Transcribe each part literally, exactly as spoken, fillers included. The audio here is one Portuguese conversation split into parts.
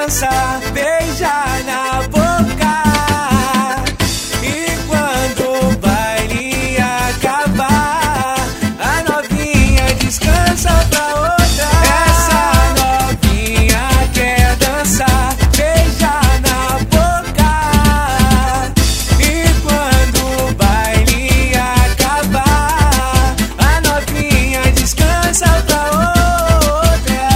dança, beija na boca. E quando o baile acabar, a novinha descansa pra outra. Essa novinha quer dançar, beija na boca. E quando o baile acabar, a novinha descansa pra outra.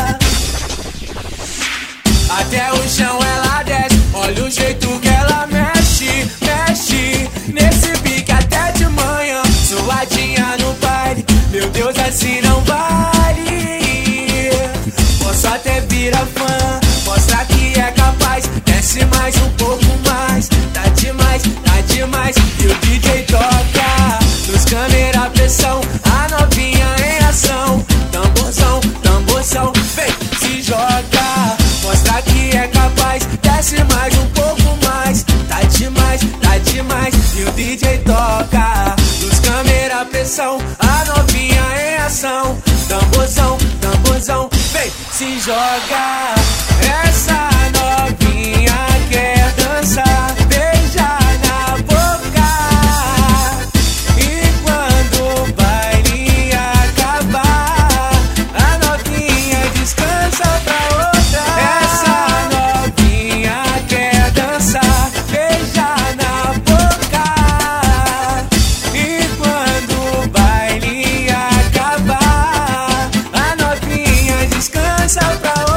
Até o chão ela desce, olha o jeito que ela mexe, mexe. Nesse pique até de manhã, suadinha no baile. Meu Deus, assim não vale. Posso até virar fã, mostrar que é capaz. Desce mais um pouco mais, tá demais, tá demais. E o D J toca, nos câmera pressão, a novinha em ação. Tamborzão, tamborzão, vem, se joga. Mostra que é capaz, desce mais um pouco mais. Tá demais, tá demais. E o D J toca, nos câmera pressão, a novinha em ação. Tamborzão, tamborzão, vem, se joga. Essa novinha quer dançar, beija na boca. E quando o baile acabar, a novinha descansa pra outra. Essa novinha quer dançar, beija na boca. E quando o baile acabar, a novinha descansa pra outra.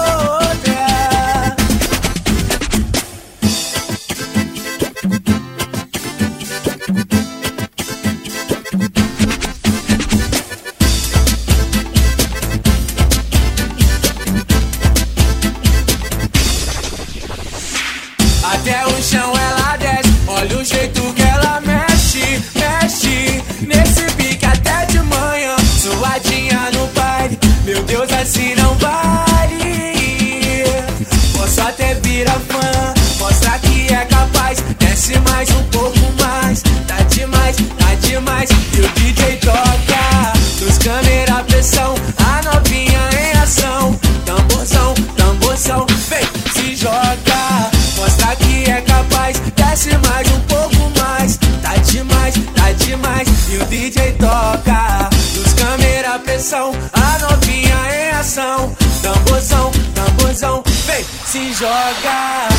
Até o chão ela desce, olha o jeito que ela mexe, mexe. Nesse pique até de manhã, suadinha no baile. Meu Deus, assim não vale. Posso até virar fã, mostrar que é capaz. Desce mais um pouco mais, tá demais, tá demais. E o D J toca, nos câmera pressão, a novinha em ação. Tamborzão, tamborzão, vem, se joga. Mostra que é capaz, desce mais um pouco mais. Tá demais, tá demais. E o D J toca, nos câmera pressão, a novinha em ação. Tamborzão, tamborzão, vem, se joga.